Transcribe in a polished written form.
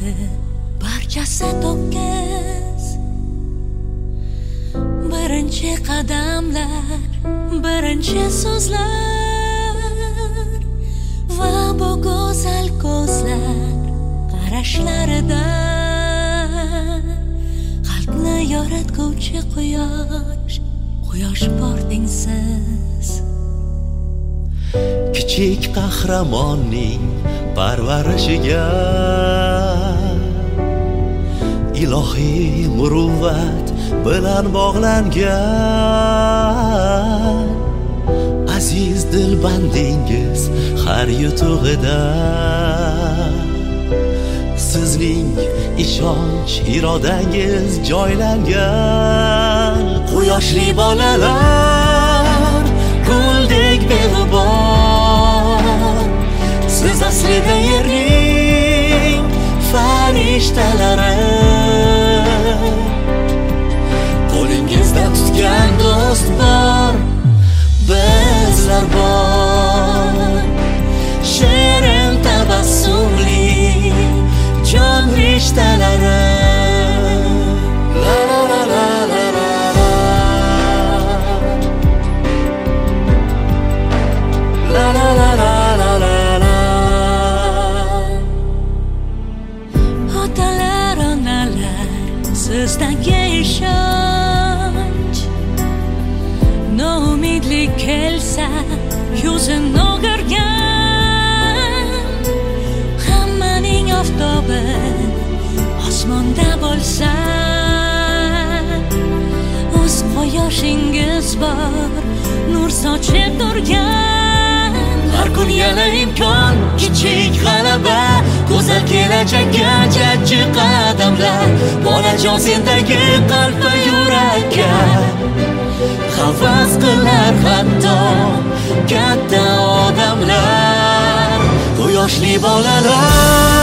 barchasi to'kis. Birinchi qadamlar, birinchi so'zlar va bu go'zal ko'zlar qarashlarida qalbni yoritguvchi quyosh bording siz. Kichik qahramonning parvarishiga ilohiy muruvvat bilan bog'langan aziz dilbandingiz har yutug'ida sizning ishonch irodangiz joylangan. Quyoshli bolalar, guldek beg'ubor, siz aslida yerning farishtalari. Qo'lingizda tutgan do'st bor, bizlar bor. Shirin tabassumli jon rishtalari. La la la la la la la la la la la la la. Otalar, onalar, sizdagi ishonch, noumidlik kelsa yuzin o'girgan, hammaning oftobi osmonda bo'lsa, o'z quyoshingiz bor, nur sochib turgan. Har kun yana imkon, kichik g'alaba, go'zal kelajakka jajji qadamlar. Bolajon sendagi qalb va yurakka havas qilar hatto katta odamlar. Quyoshli bolalar,